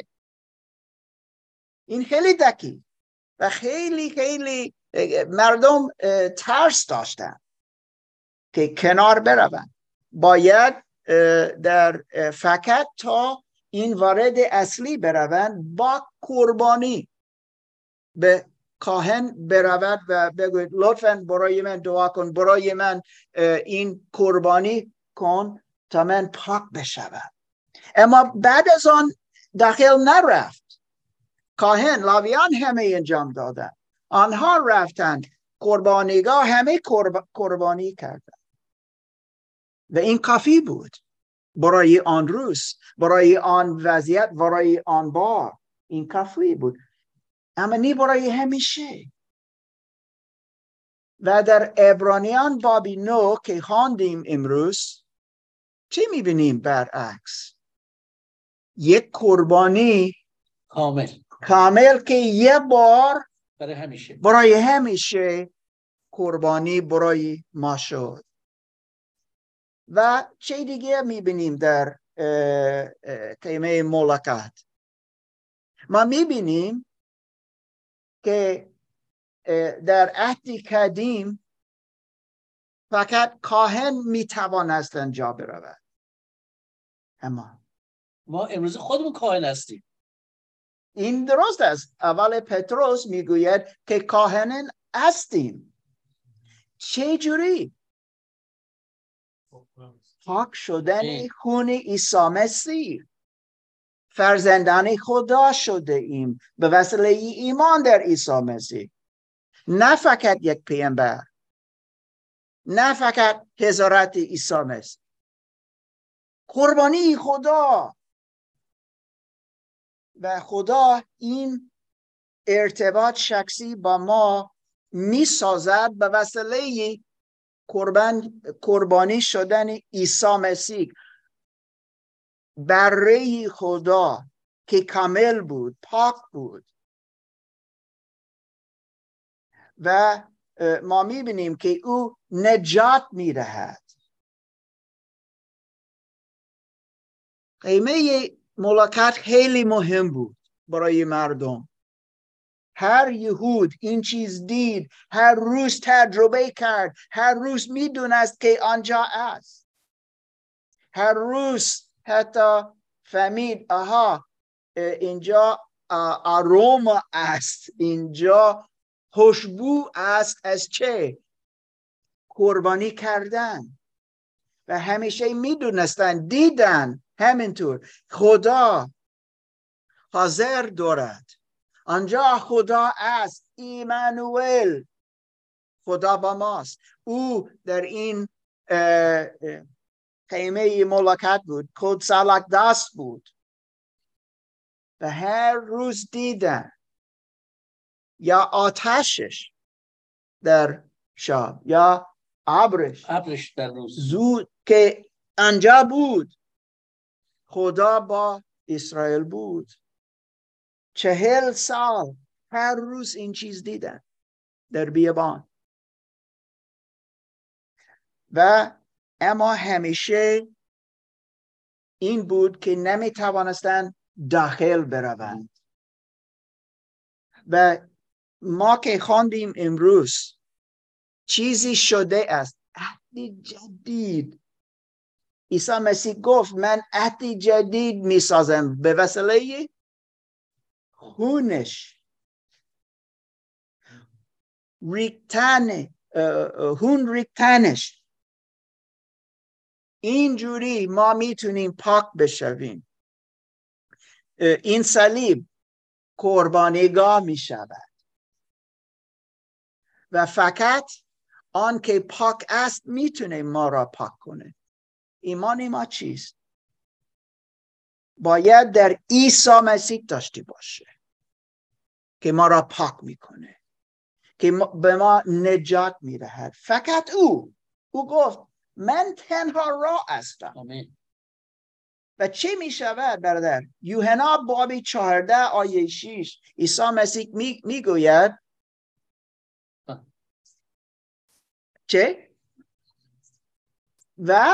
این خیلی دقیق و خیلی مردم ترس داشتن که کنار بروند. باید در فقط تا این وارد اصلی بروند با قربانی به کاهن برود و بگوید لطفاً برای من دعا کن، برای من این قربانی کن تا من پاک بشوم. اما بعد از آن داخل نرفت. کاهن لاویان همه انجام دادن. آنها رفتند قربانیگاه، همه قربانی کردند و این کافی بود برای آن روز، برای آن وضعیت، برای آن بار. این کافی بود، اما نی برای همیشه. و در عبرانیان باب 9 که خواندیم امروز چی میبینیم؟ برعکس، یک قربانی کامل که یه بار برای همیشه قربانی برای ما شد. و چه دیگه میبینیم در خیمه ملاقات؟ ما میبینیم که در عهد قدیم فقط کاهن میتوانست آنجا برود. اما ما امروز خودمون کاهن هستیم. این درست است. اول پتروس میگوید که کاهنان هستیم. چه جوری؟ پاک شدن خون عیسی مسیح. فرزندان خدا شده ایم به وسیله ایمان در عیسی مسیح. نه فقط یک پیامبر، نه فقط حضرت عیسی مسیح. قربانی خدا و خدا این ارتباط شخصی با ما می سازد به وسیله قربانی شدن عیسی مسیح. برای خدا که کامل بود، پاک بود. و ما میبینیم که او نجات میدهد. خیمه ملاقات خیلی مهم بود برای مردم. هر یهود این چیز دید، هر روز تجربه کرد، هر روز میدونست که آنجا است. هر روز حتی فهمید آها اینجا آروم است، اینجا خوشبو است از چه؟ قربانی کردن. و همیشه میدونستن، دیدن همینطور خدا حاضر دارد. آنجا خدا است، ایمانوئل، خدا با ماست. او در این خیمه ملاقات بود، قدس الاقدس بود و هر روز دیدن یا آتشش در شب یا ابرش در روز زود که آنجا بود. خدا با اسرائیل بود. 40 سال هر روز این چیز دیدن در بیابان. و اما همیشه این بود که نمی توانستند داخل بروند. و ما که خواندیم امروز چیزی شده است، عهد جدید. عیسی مسیح گفت من عهد جدید می سازم به وسیله خونش، خون ریختنش. اینجوری ما میتونیم پاک بشویم. این صلیب قربانیگاه می شود و فقط آن که پاک است میتونه ما را پاک کنه. ایمان ما چیست؟ باید در عیسی مسیح داشته باشه که ما را پاک میکنه، که به ما نجات میدهد. فقط او گفت من تنها راه هستم. آمین. و چه میشود برادر؟ یوحنا باب 14 آیه 6 عیسی مسیح میگوید چه؟ و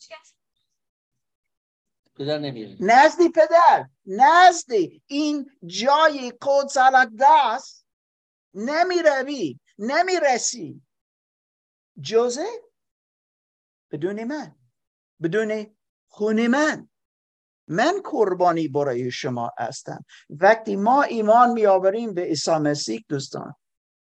پدر نمیره. نزدی پدر، نزدی این جای قدس الاقدس نمیروی، نمیرسی جزء بدون من، بدون خون من قربانی برای شما هستم. وقتی ما ایمان میآوریم به عیسی مسیح دوستان،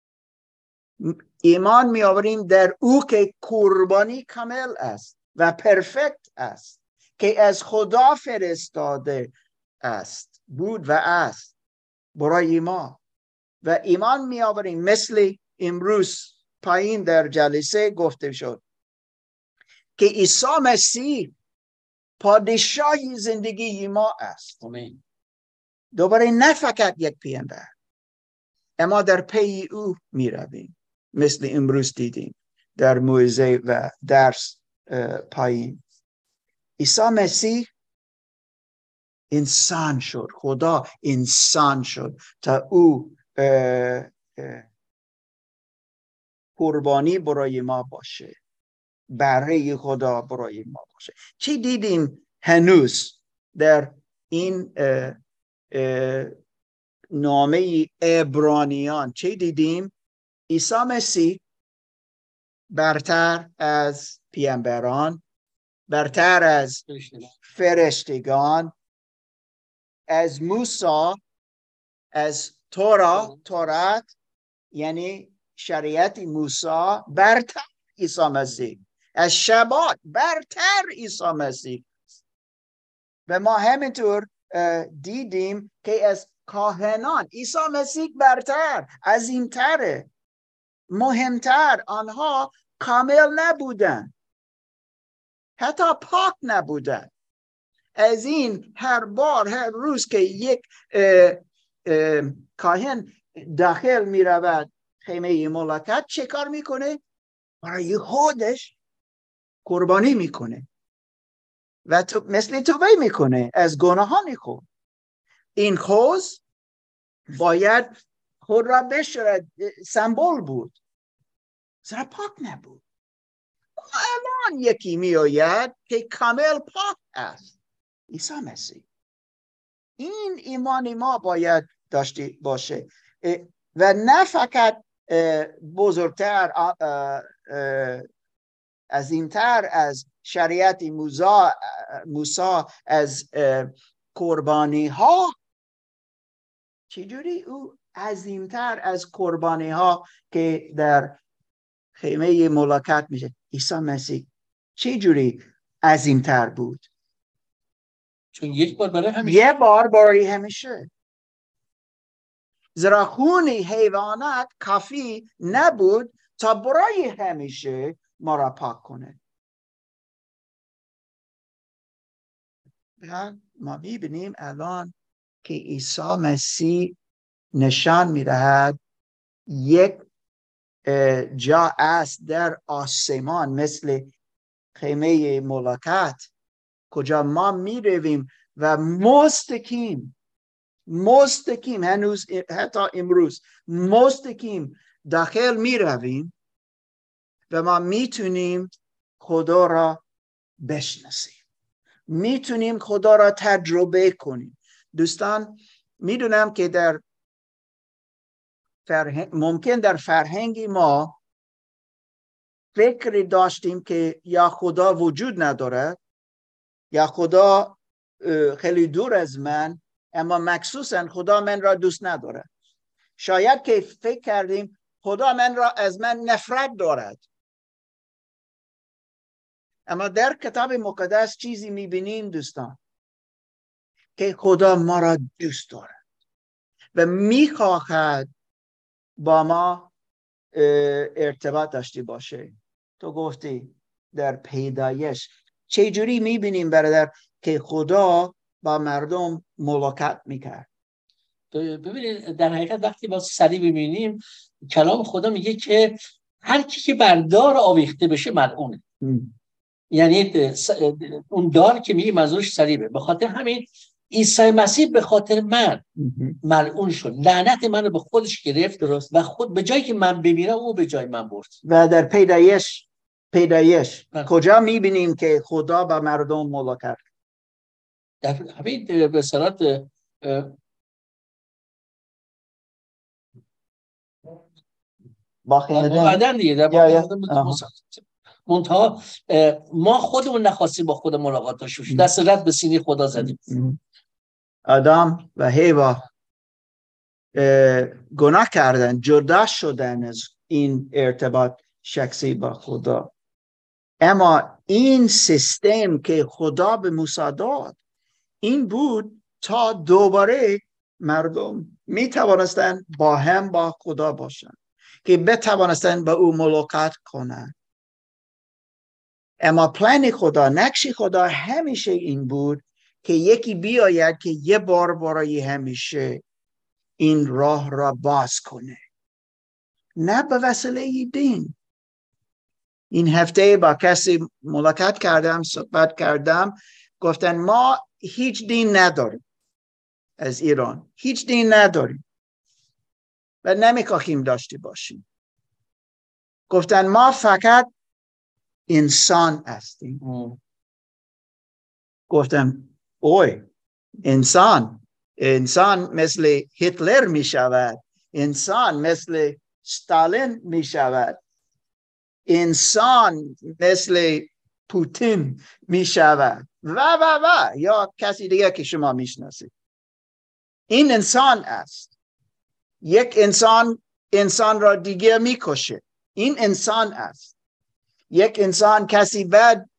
ایمان میآوریم در او که قربانی کامل است و پرفکت است، که از خدا فرستاده است، بود و است برای ما. و ایمان میآوریم مثل امروز پایین در جلسه گفته شد که عیسی مسیح پادشاهی زندگی ما است. آمین. دوباره نه فقط یک پیامبر، اما در پی او می رویم، مثل امروز دیدیم در موعظه و درس پایین. عیسی مسیح انسان شد، خدا انسان شد تا او قربانی برای ما باشه، برای خدا برای ما باشه. چی دیدیم هنوز در این نامه عبرانیان؟ چی دیدیم؟ عیسی مسیح برتر از پیامبران، برتر از فرشتگان، از موسی، از تورات یعنی شریعت موسی، برتر عیسی مسیح، از شبات برتر عیسی مسیح. و ما همینطور دیدیم که از کاهنان عیسی مسیح برتر، عظیمتره، مهمتر. آنها کامل نبودن، حتی پاک نبودن. از این هر روز که یک کاهن داخل می رود خیمه ملاقات، چه کار میکنه؟ برای خودش قربانی میکنه و مثل توبه میکنه از گناهان خود. این خوز باید خود را بشورد، سمبل بود، زیرا پاک نبود. الان یکی میآید که کامل پاک است، عیسی مسیح. این ایمان ما باید داشته باشه و نه فقط بزرگتر عظیمتر از شریعت موسی، از قربانی ها. چجوری او عظیمتر از قربانی ها که در خیمه ملاقات میشه؟ عیسی مسیح چجوری عظیمتر بود؟ چون یک بار برای همیشه، یه بار برای همیشه. زیرا خون حیوانات کافی نبود تا برای همیشه ما را پاک کنه. ما میبینیم الان که عیسی مسیح نشان میدهد یک جا است در آسمان مثل خیمه ملاقات، کجا ما میرویم و مستقیم مستقیم، هنوز حتی امروز مستقیم داخل می رویم و ما میتونیم خدا را بشناسیم، میتونیم خدا را تجربه کنیم. دوستان میدونم که در ممکن در فرهنگ ما فکر داشتیم که یا خدا وجود نداره یا خدا خیلی دور از من، اما مخصوصا خدا من را دوست نداره. شاید که فکر کردیم خدا من را از من نفرت دارد. اما در کتاب مقدس چیزی میبینیم دوستان که خدا ما را دوست دارد و میخواهد با ما ارتباط داشته باشه. تو گفتی در پیدایش چجوری میبینیم برادر که خدا با مردم ملاقات میکرد؟ ببینید در حقیقت وقتی ما سریع ببینیم کلام خدا میگه که هر کی که بر دار آویخته بشه ملعونه. یعنی اون دار که میگه منظورش صلیبه. به خاطر همین عیسی مسیح به خاطر من ملعون شد، لعنت منو به خودش گرفت. درست. و خود به جایی که من بمیرم او به جای من برد. و در پیدایش کجا میبینیم که خدا با مردم ملاقات؟ در همین به صورت با بعدن دیگه در منتها ما خودمون نخواستیم با خود ملاقات داشته باشیم، دست رد به سینه خدا زدیم. آدم و حوا گناه کردن، جدا شدن از این ارتباط شخصی با خدا. اما این سیستم که خدا به موسی داد این بود تا دوباره مردم می توانستن با هم با خدا باشن، که بتوانستن با او ملاقات کنن. اما پلان خدا، نقش خدا همیشه این بود که یکی بیاید که یه بار برای همیشه این راه را باز کنه، نه به وسیله دین. این هفته با کسی ملاقات کردم، صحبت کردم، گفتن ما هیچ دین نداریم از ایران، هیچ دین نداریم و نمیخواهیم داشته باشیم. گفتن ما فقط انسان هستیم. گفتم اوی، انسان مثل هیتلر می شود، انسان مثل ستالین می شود، انسان مثل پوتین می شود و یا کسی دیگه که شما می شناسید. این انسان است. یک انسان را دیگه می کشه. این انسان است. یک انسان کسی بد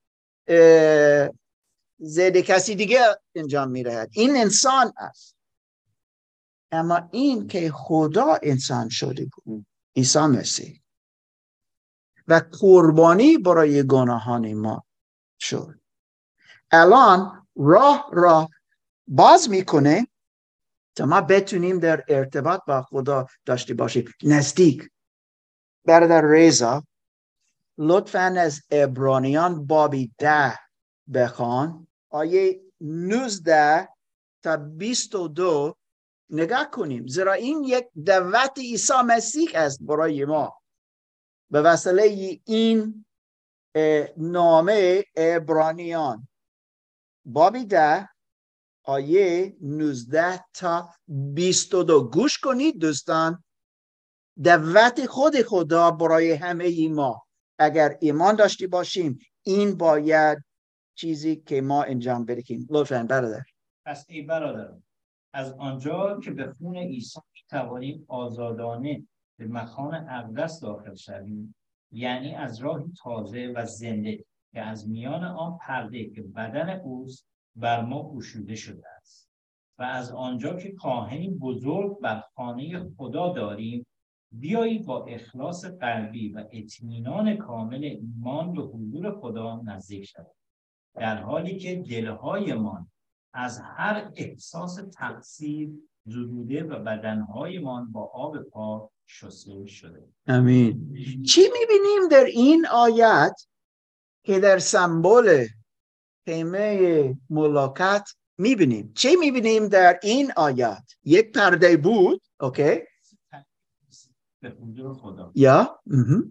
زده کسی دیگه انجام می رهد. این انسان است. اما این که خدا انسان شده بود، عیسی مسیح، و قربانی برای گناهان ما شد، الان راه باز میکنه تا ما بتونیم در ارتباط با خدا داشته باشیم، نزدیک. برادر رضا لطفاً از عبرانیان باب 10 بخوان، آیه 19 تا 22 نگاه کنیم، زیرا این یک دعوت عیسی مسیح است برای ما به وسیله این نامه عبرانیان. باب 10 آیه 19 تا 22 گوش کنید دوستان. دعوت خود خدا برای همه ما، اگر ایمان داشتی باشیم، این باید چیزی که ما انجام بدهیم. لطفاً برادر. پس ای برادران، از آنجا که به خون عیسی می‌توانیم آزادانه به مکان اقدس داخل شویم، یعنی از راهی تازه و زنده که از میان آن پرده که بدن اوست بر ما گشوده شده است، و از آنجا که کاهنی بزرگ بر خانه خدا داریم، بیایید با اخلاص قلبی و اطمینان کامل ایمان به حضور خدا نزدیک شویم، در حالی که دلهایمان از هر احساس تقصیر زدوده و بدنهایمان با آب پاک شسته شده. امین. چی میبینیم در این آیت که در سمبل خیمه ملاقات میبینیم. چه میبینیم در این آیات؟ یک پرده بود. اوکی. به حضور خدا. یا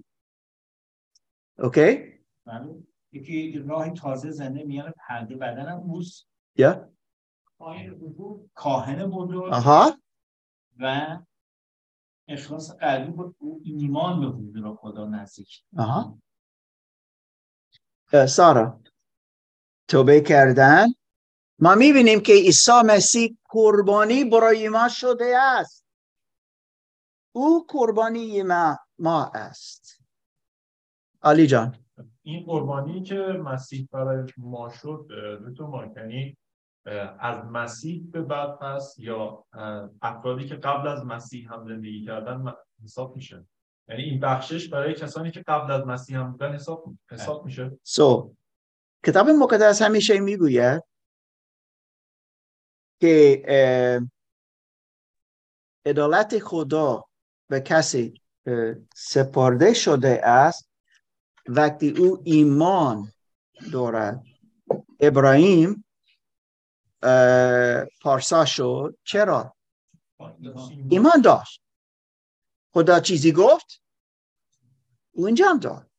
اوکی. یکی راهی تازه زنده میان پرده بدنم موس. یا کاهن بزرگ. و اخلاص قلبی بود، ایمان به حضور خدا نزدیک. سارا توبه کردن. ما میبینیم که عیسی مسیح قربانی برای ما شده است. او قربانی ما است. علی جان، این قربانی که مسیح برای ما شد دکتر مارکنی از مسیح به بعد هست یا افرادی که قبل از مسیح هم زندگی کردن حساب میشه؟ یعنی این بخشش برای کسانی که قبل از مسیح هم بودن حساب میشه؟ کتاب مقدس همیشه میگوید که عدالت خدا به کسی سپرده شده است وقتی او ایمان دارد. ابراهیم پارسا شد. چرا؟ ایمان داشت. خدا چیزی گفت او انجام داد.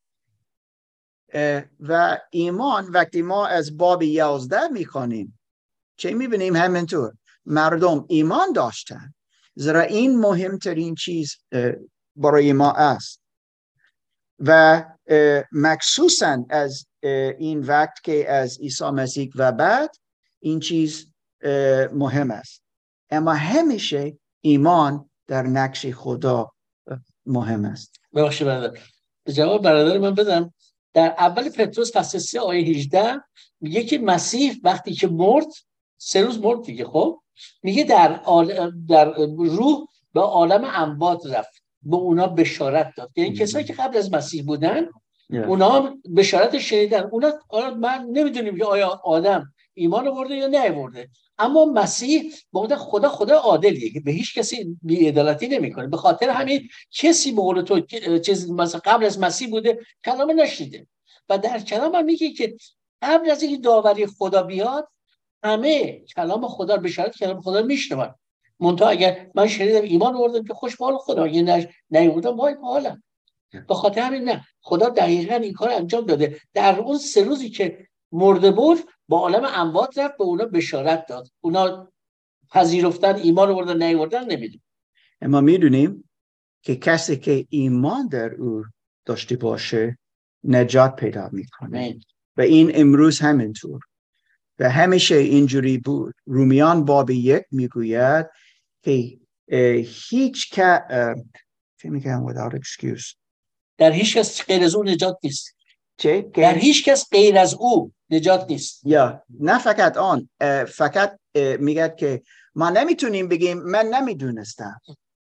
و ایمان وقتی ما از باب 11 میخوانیم چه میبینیم؟ همینطور مردم ایمان داشتن، زیرا این مهمترین چیز برای ما است. و مخصوصا از این وقت که از عیسی مسیح و بعد این چیز مهم است. اما همیشه ایمان در نقش خدا مهم است. ببخشید برادر، جواب برادر من بدم. در اول پتروس فصل 3 آیه 18 میگه که مسیح وقتی که مرد 3 روز مرد دیگه. خب میگه در روح به عالم اموات رفت، به اونا بشارت داد. یعنی کسایی که قبل از مسیح بودن اونا بشارت شنیدن. اونا من نمیدونیم که آیا آدم ایمان آورده یا نیاورده، اما مسیح به خدا عادلیه که به هیچ کسی بی‌عدالتی نمیکنه. به خاطر همین کسی به قول تو چیز مثلا قبل از مسیح بوده کلام نشنیده. و در کلام هم میگه که قبل از اینکه داوری خدا بیاد همه کلام خدا رو بشارت کلام خدا رو میشنون. منتها اگر من شنیدم ایمان آوردم که خوش به حال خدا، اگه نیاوردم وای به حالم. به خاطر همین نه، خدا دقیقاً این کار انجام داده. در اون 3 روزی که مرده بود با عالم اموات رفت، به اونا بشارت داد. اونا پذیرفتن، ایمان آوردن، نیاوردن نمیدونم. اما میدونیم که کسی که ایمان در او داشته باشه نجات پیدا میکنه. و این امروز همینطور و همیشه اینجوری بود. رومیان باب 1 میگوید که هیچ که without excuse در هیچ کس غیر از او نجات نیست. چه؟ در هیچ کس غیر از او نجات نیست. یا نه فقط آن، فقط میگه که ما نمیتونیم بگیم من نمیدونستم.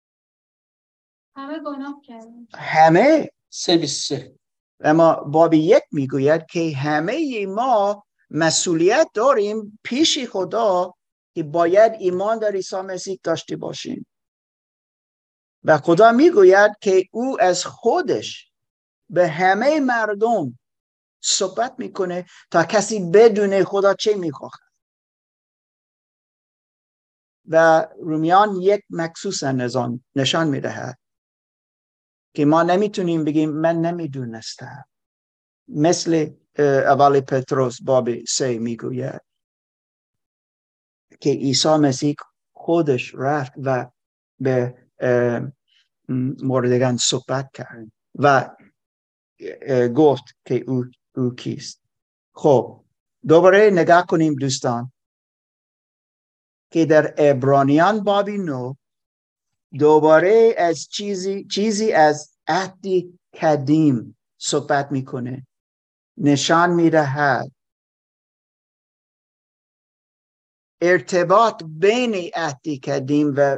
همه گناه کردن. همه 3:23. اما باب 1 میگوید که همه ما مسئولیت داریم پیش خدا که باید ایمان در عیسی مسیح داشته باشیم. و خدا میگوید که او از خودش به همه مردم صحبت میکنه تا کسی بدونه خدا چه میخواهد. و رومیان 1 مخصوصا نشان میدهد که ما نمیتونیم بگیم من نمیدونستم. مثل اول پتروس باب 3 میگوید که عیسی مسیح خودش رفت و به مردگان صحبت کرد و گفت که او کیست. خب دوباره نگاه کنیم دوستان که در عبرانیان باب 9 دوباره از چیزی از عهد قدیم صحبت میکنه. نشان میدهد ارتباط بین عهد قدیم و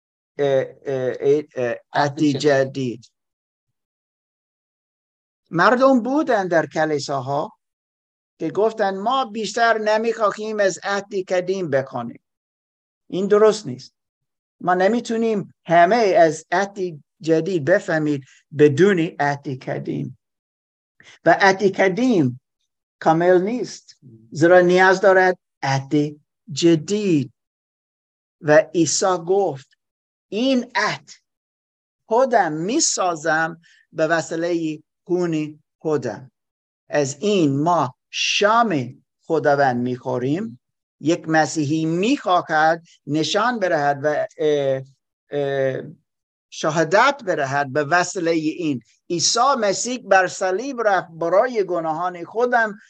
عهد جدید. مردم بودن در کلیساها که گفتن ما بیشتر نمیخواهیم از عهد قدیم بخونیم. این درست نیست. ما نمیتونیم همه از عهد جدید بفهمید بدون عهد قدیم. و عهد قدیم کامل نیست، زیرا نیاز دارد عهد جدید و عیسی گفت این عهد خودم میسازم به وسیله خون خودم. از این ما شام خداوند میخوریم. یک مسیحی میخواهد نشان بدهد و شهادت بدهد به وسیله این عیسی مسیح بر صلیب رفت برای گناهان خودم،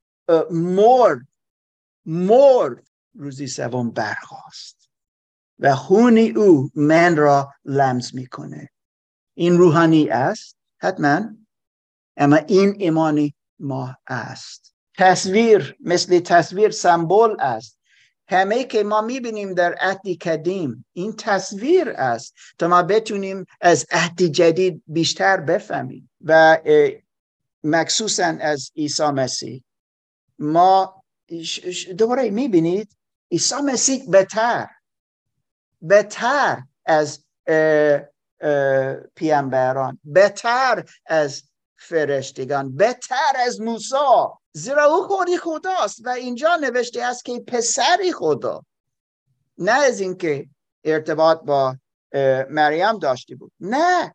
مرد روزی سوم برخاست و خون او من را لمس میکنه. این روحانی است حتما، اما این ایمانی ما است. تصویر مثل تصویر سمبل است. همه که ما میبینیم در عهد قدیم این تصویر است تا ما بتونیم از عهد جدید بیشتر بفهمیم و مخصوصا از عیسی مسیح. ما دوباره میبینید عیسی مسیح بهتر از پیامبران، بهتر از فرشتگان، بهتر از موسی، زیرا او خودی خداست و اینجا نوشته است که پسری خدا. نه از اینکه ارتباط با مریم داشته بود، نه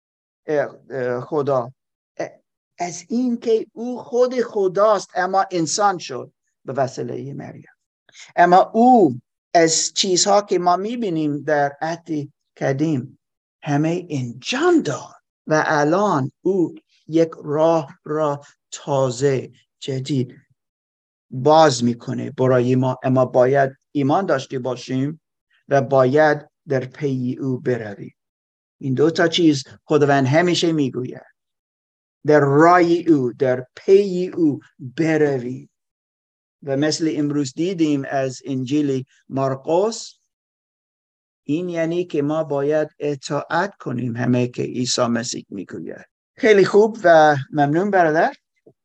خدا، از اینکه او خود خداست اما انسان شد به وسیله مریم. اما او از چیزها که ما میبینیم در عهد قدیم همه انجام داد و الان او یک راه را تازه جدید باز میکنه برای ما. اما باید ایمان داشته باشیم و باید در پی او برویم. این دو تا چیز خداوند همیشه میگوید، در راه او، در پی او برویم. و مثل امروز دیدیم از انجیل مرقس، این یعنی که ما باید اطاعت کنیم همه که عیسی مسیح میگوید. خیلی خوب و ممنون برادر.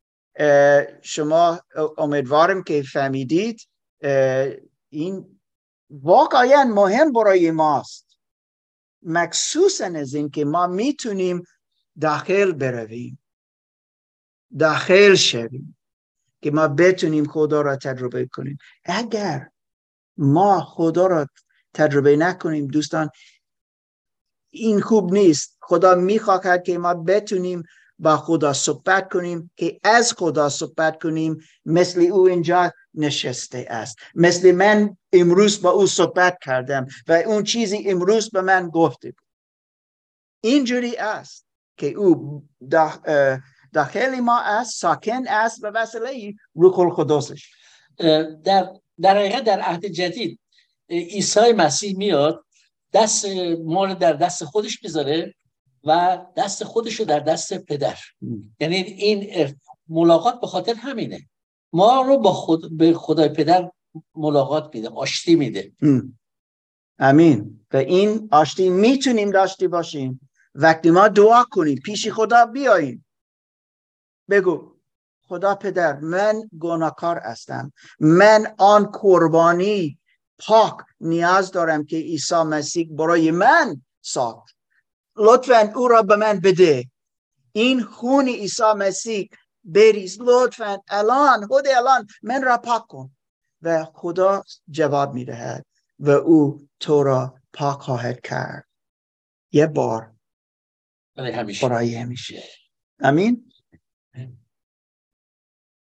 شما امیدوارم که فهمیدید این واقعا مهم برای ماست، مخصوصا از این که ما میتونیم داخل برویم، داخل شویم که ما بتونیم خدا را تجربه کنیم. اگر ما خدا را تجربه نکنیم دوستان، این خوب نیست. خدا میخواهد که ما بتونیم با خدا صحبت کنیم، که از خدا صحبت کنیم مثل او اینجا نشسته است، مثل من امروز با او صحبت کردم و اون چیزی امروز به من گفته بود. اینجوری است که او داخل ما است، ساکن است به وسیله روح القدسش. در حقیقت در عهد جدید عیسی مسیح میاد، دست ما رو در دست خودش میذاره و دست خودش رو در دست پدر. یعنی این ملاقات به خاطر همینه، ما رو به خدای پدر ملاقات میده، آشتی میده. امین. و این آشتی میتونیم داشته باشیم وقتی ما دعا کنیم، پیش خدا بیاییم، بگو خدا پدر، من گناهکار هستم، من آن قربانی پاک نیاز دارم که عیسی مسیح برای من ساخت، لطفاً او را به من بده. این خون عیسی مسیح بریز لطفاً الان من را پاک کن. و خدا جواب میدهد و او تو را پاک خواهد کرد یه بار برای همیشه. امین.